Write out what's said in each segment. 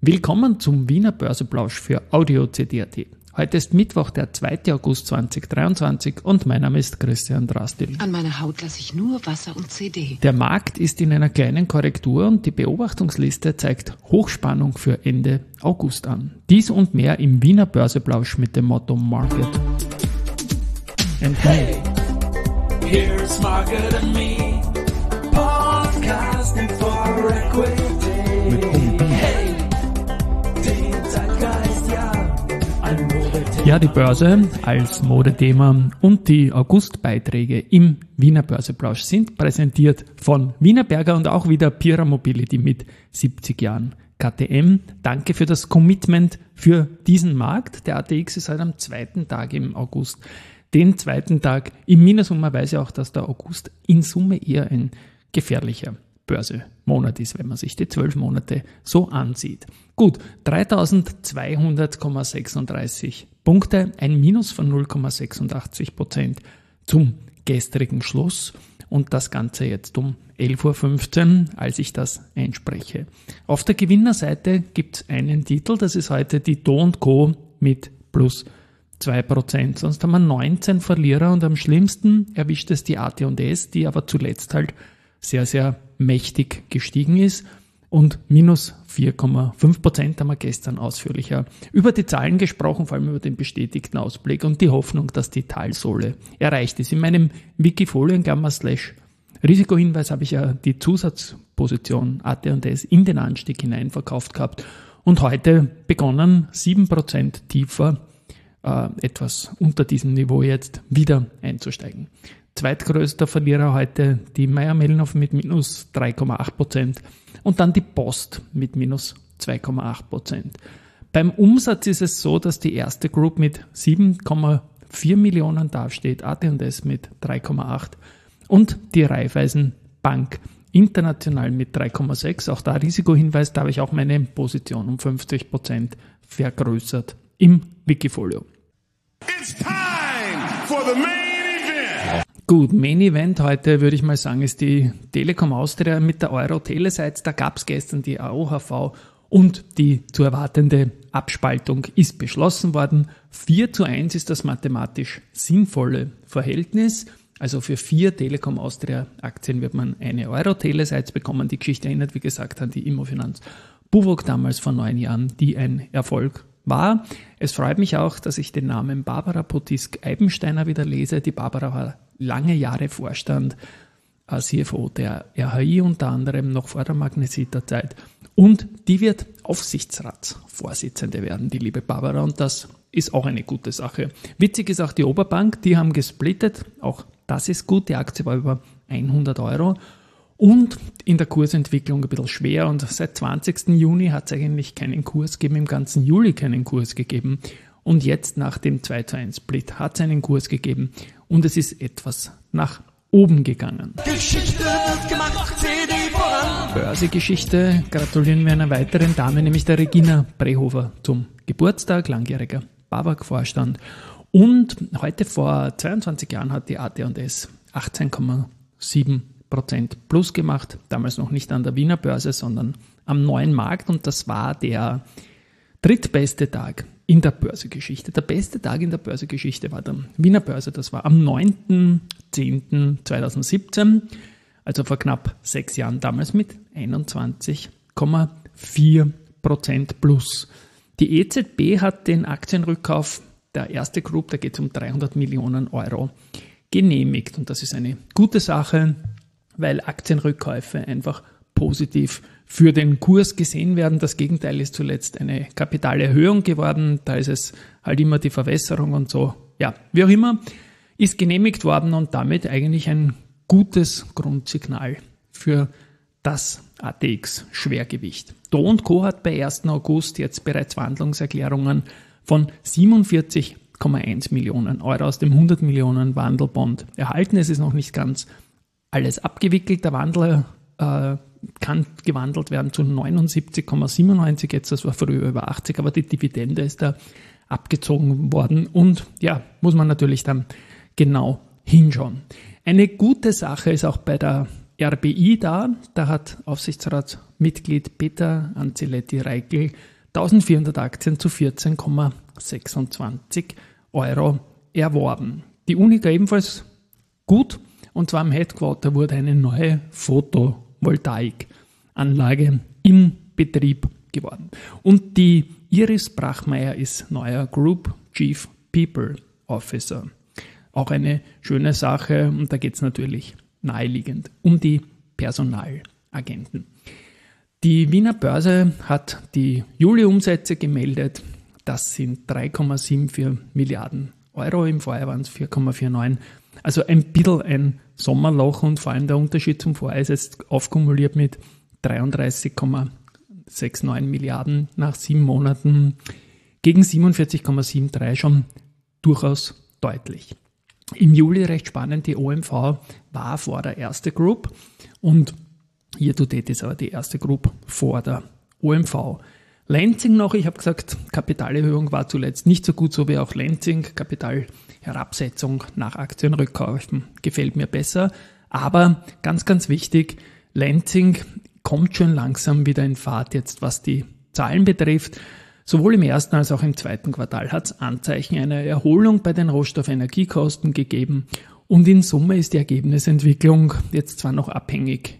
Willkommen zum Wiener Börseplausch für Audio CD.at. Heute ist Mittwoch, der 2. August 2023 und mein Name ist Christian Drastil. An meiner Haut lasse ich nur Wasser und CD. Der Markt ist in einer kleinen Korrektur und die Beobachtungsliste zeigt Hochspannung für Ende August an. Dies und mehr im Wiener Börseplausch mit dem Motto Market and Hey, here's Market and Me, podcasting for Equity. Hey, den Zeitgeist, ja, ein Modethema. Ja, die Börse als Modethema und die August-Beiträge im Wiener Börseplausch sind präsentiert von Wienerberger und auch wieder Pierer Mobility mit 70 Jahren KTM. Danke für das Commitment für diesen Markt. Der ATX ist heute am zweiten Tag im August. Den zweiten Tag im Minus, und man weiß ja auch, dass der August in Summe eher ein gefährlicher Börsemonat ist, wenn man sich die 12 Monate so ansieht. Gut, 3.200,36 Punkte, ein Minus von 0,86% zum gestrigen Schluss und das Ganze jetzt um 11.15 Uhr, als ich das einspreche. Auf der Gewinnerseite gibt es einen Titel, das ist heute die Do & Co. mit plus 2%. Sonst haben wir 19 Verlierer und am schlimmsten erwischt es die AT&S, die aber zuletzt halt sehr, sehr mächtig gestiegen ist. Und minus 4,5% haben wir gestern ausführlicher über die Zahlen gesprochen, vor allem über den bestätigten Ausblick und die Hoffnung, dass die Talsohle erreicht ist. In meinem Wikifolio / Risikohinweis habe ich ja die Zusatzposition AT&S in den Anstieg hinein verkauft gehabt und heute begonnen 7% tiefer, etwas unter diesem Niveau jetzt wieder einzusteigen. Zweitgrößter Verlierer heute die Mayr-Melnhof mit minus 3,8% und dann die Post mit minus 2,8%. Beim Umsatz ist es so, dass die erste Group mit 7,4 Millionen dasteht, AT&S mit 3,8 und die Raiffeisen Bank international mit 3,6. Auch da Risikohinweis, da habe ich auch meine Position um 50% vergrößert im Wikifolio. It's time for the main event. Gut, Main Event heute würde ich mal sagen, ist die Telekom Austria mit der Euro-Telesites. Da gab es gestern die AOHV und die zu erwartende Abspaltung ist beschlossen worden. 4:1 ist das mathematisch sinnvolle Verhältnis. Also für 4 Telekom Austria Aktien wird man eine Euro-Telesites bekommen. Die Geschichte erinnert, wie gesagt, an die Immofinanz Buwog damals vor 9 Jahren, die ein Erfolg war. Es freut mich auch, dass ich den Namen Barbara Potisk-Eibensteiner wieder lese. Die Barbara war lange Jahre Vorstand, CFO der RHI unter anderem, noch vor der Magnesita-Zeit. Und die wird Aufsichtsratsvorsitzende werden, die liebe Barbara. Und das ist auch eine gute Sache. Witzig ist auch die Oberbank, die haben gesplittet. Auch das ist gut. Die Aktie war über 100 Euro. Und in der Kursentwicklung ein bisschen schwer und seit 20. Juni hat es eigentlich keinen Kurs gegeben, im ganzen Juli keinen Kurs gegeben und jetzt nach dem 2:1 Split hat es einen Kurs gegeben und es ist etwas nach oben gegangen. Geschichte wird gemacht, CD voran. Börsegeschichte gratulieren wir einer weiteren Dame, nämlich der Regina Brehofer zum Geburtstag, langjähriger BAWAG-Vorstand und heute vor 22 Jahren hat die AT&S 18,7% plus gemacht, damals noch nicht an der Wiener Börse, sondern am neuen Markt und das war der drittbeste Tag in der Börsegeschichte. Der beste Tag in der Börsegeschichte war der Wiener Börse, das war am 9.10.2017, also vor knapp 6 Jahren, damals mit 21,4% plus. Die EZB hat den Aktienrückkauf der erste Group, da geht es um 300 Millionen Euro, genehmigt und das ist eine gute Sache, weil Aktienrückkäufe einfach positiv für den Kurs gesehen werden. Das Gegenteil ist zuletzt eine Kapitalerhöhung geworden. Da ist es halt immer die Verwässerung und so. Ja, wie auch immer, ist genehmigt worden und damit eigentlich ein gutes Grundsignal für das ATX-Schwergewicht. Do & Co. hat bei 1. August jetzt bereits Wandlungserklärungen von 47,1 Millionen Euro aus dem 100 Millionen Wandelbond erhalten. Es ist noch nicht ganz alles abgewickelt. Der Wandel kann gewandelt werden zu 79,97 jetzt, das war früher über 80, aber die Dividende ist da abgezogen worden und ja, muss man natürlich dann genau hinschauen. Eine gute Sache ist auch bei der RBI da hat Aufsichtsratsmitglied Peter Ancelotti-Reichel 1400 Aktien zu 14,26 Euro erworben. Die Unica ebenfalls gut, und zwar am Headquarter wurde eine neue Photovoltaikanlage in Betrieb geworden. Und die Iris Brachmeier ist neuer Group Chief People Officer. Auch eine schöne Sache, und da geht es natürlich naheliegend um die Personalagenten. Die Wiener Börse hat die Juli-Umsätze gemeldet. Das sind 3,74 Milliarden Euro, im Vorjahr waren es 4,49. Also ein bisschen ein Sommerloch, und vor allem der Unterschied zum Vorjahr ist jetzt aufkumuliert mit 33,69 Milliarden nach 7 Monaten gegen 47,73 schon durchaus deutlich. Im Juli recht spannend, die OMV war vor der Erste Group, und hier to date ist aber die Erste Group vor der OMV. Lenzing noch, ich habe gesagt, Kapitalerhöhung war zuletzt nicht so gut, so wie auch Lenzing. Kapitalherabsetzung nach Aktienrückkäufen gefällt mir besser. Aber ganz, ganz wichtig, Lenzing kommt schon langsam wieder in Fahrt jetzt, was die Zahlen betrifft. Sowohl im ersten als auch im zweiten Quartal hat es Anzeichen einer Erholung bei den Rohstoffenergiekosten gegeben. Und in Summe ist die Ergebnisentwicklung jetzt zwar noch abhängig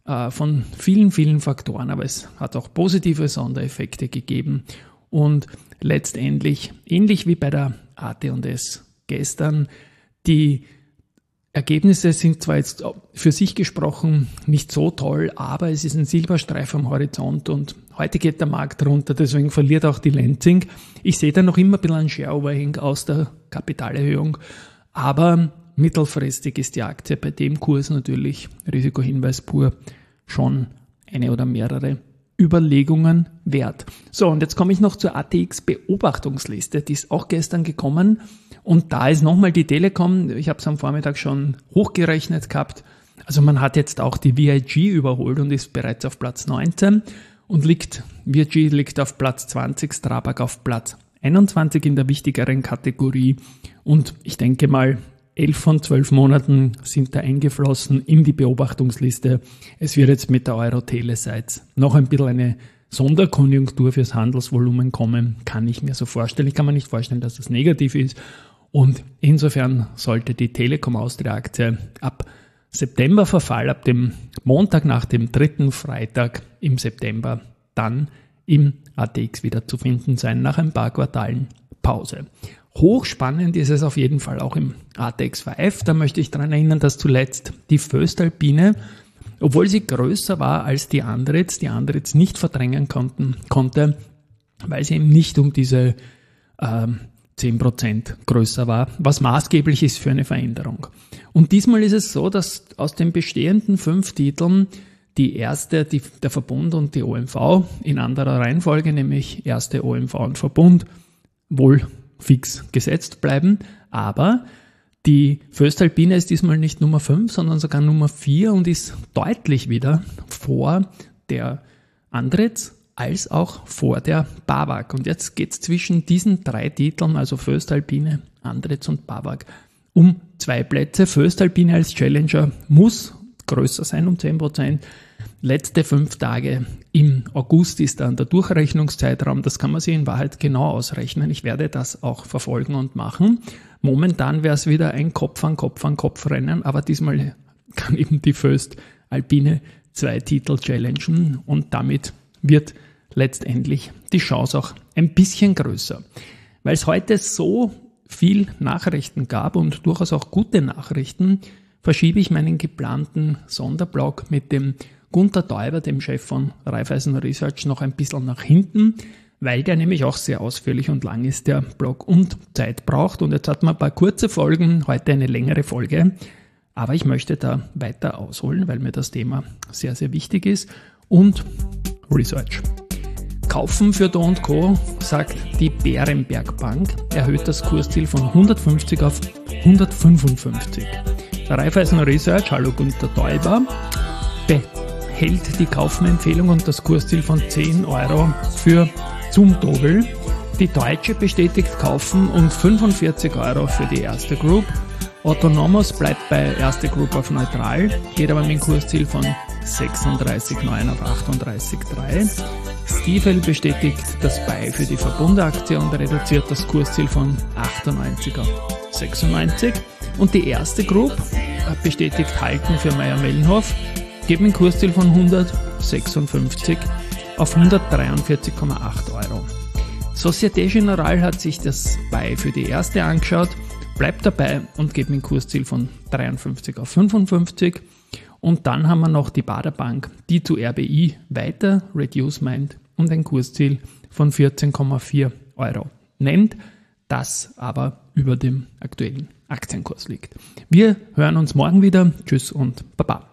von vielen, vielen Faktoren, aber es hat auch positive Sondereffekte gegeben. Und letztendlich, ähnlich wie bei der AT&S gestern, die Ergebnisse sind zwar jetzt für sich gesprochen nicht so toll, aber es ist ein Silberstreif am Horizont, und heute geht der Markt runter, deswegen verliert auch die Lenzing. Ich sehe da noch immer ein bisschen einen Share-Overhang aus der Kapitalerhöhung, aber mittelfristig ist die Aktie bei dem Kurs natürlich, Risikohinweis pur, schon eine oder mehrere Überlegungen wert. So, und jetzt komme ich noch zur ATX-Beobachtungsliste, die ist auch gestern gekommen, und da ist nochmal die Telekom, ich habe es am Vormittag schon hochgerechnet gehabt, also man hat jetzt auch die VIG überholt und ist bereits auf Platz 19 und VIG liegt auf Platz 20, Strabag auf Platz 21 in der wichtigeren Kategorie, und ich denke mal, 11 von 12 Monaten sind da eingeflossen in die Beobachtungsliste. Es wird jetzt mit der Euro-Telesites noch ein bisschen eine Sonderkonjunktur fürs Handelsvolumen kommen, kann ich mir so vorstellen. Ich kann mir nicht vorstellen, dass das negativ ist. Und insofern sollte die Telekom Austria-Aktie ab Septemberverfall, ab dem Montag nach dem 3. Freitag im September, dann im ATX wieder zu finden sein, nach ein paar Quartalen Pause. Hochspannend ist es auf jeden Fall auch im ATX 5. Da möchte ich daran erinnern, dass zuletzt die Voestalpine, obwohl sie größer war als die Andritz nicht verdrängen konnte, weil sie eben nicht um diese 10% größer war, was maßgeblich ist für eine Veränderung. Und diesmal ist es so, dass aus den bestehenden 5 Titeln die erste, der Verbund und die OMV in anderer Reihenfolge, nämlich erste OMV und Verbund, wohl fix gesetzt bleiben, aber die Voestalpine ist diesmal nicht Nummer 5, sondern sogar Nummer 4 und ist deutlich wieder vor der Andritz als auch vor der BAWAG. Und jetzt geht es zwischen diesen 3 Titeln, also Voestalpine, Andritz und BAWAG, um 2 Plätze. Voestalpine als Challenger muss größer sein um 10%. Letzte 5 Tage im August ist dann der Durchrechnungszeitraum. Das kann man sich in Wahrheit genau ausrechnen. Ich werde das auch verfolgen und machen. Momentan wäre es wieder ein Kopf-an-Kopf-an-Kopf-Rennen, aber diesmal kann eben die Voestalpine 2 Titel challengen, und damit wird letztendlich die Chance auch ein bisschen größer. Weil es heute so viel Nachrichten gab und durchaus auch gute Nachrichten, verschiebe ich meinen geplanten Sonderblog mit dem Gunther Täuber, dem Chef von Raiffeisen Research, noch ein bisschen nach hinten, weil der nämlich auch sehr ausführlich und lang ist, der Blog, und Zeit braucht. Und jetzt hat man ein paar kurze Folgen, heute eine längere Folge, aber ich möchte da weiter ausholen, weil mir das Thema sehr, sehr wichtig ist. Und Research. Kaufen für Do & Co., sagt die Berenberg Bank, erhöht das Kursziel von 150 auf 155. Raiffeisen Research, hallo Gunther Täuber, behält die Kaufempfehlung und das Kursziel von 10 Euro für Zumtobel. Die Deutsche bestätigt Kaufen und 45 Euro für die Erste Group. Autonomos bleibt bei Erste Group auf neutral, geht aber mit dem Kursziel von 36,9 auf 38,3. Stiefel bestätigt das Buy für die Verbundaktie und reduziert das Kursziel von 98 auf 96. Und die erste Group bestätigt Halten für Mayr-Melnhof, geben ein Kursziel von 156 auf 143,8 Euro. Société Générale hat sich das Buy für die erste angeschaut, bleibt dabei und gibt ein Kursziel von 53 auf 55. Und dann haben wir noch die Baader Bank, die zu RBI weiter reduce meint und ein Kursziel von 14,4 Euro nennt, das aber über dem aktuellen Aktienkurs liegt. Wir hören uns morgen wieder. Tschüss und Baba.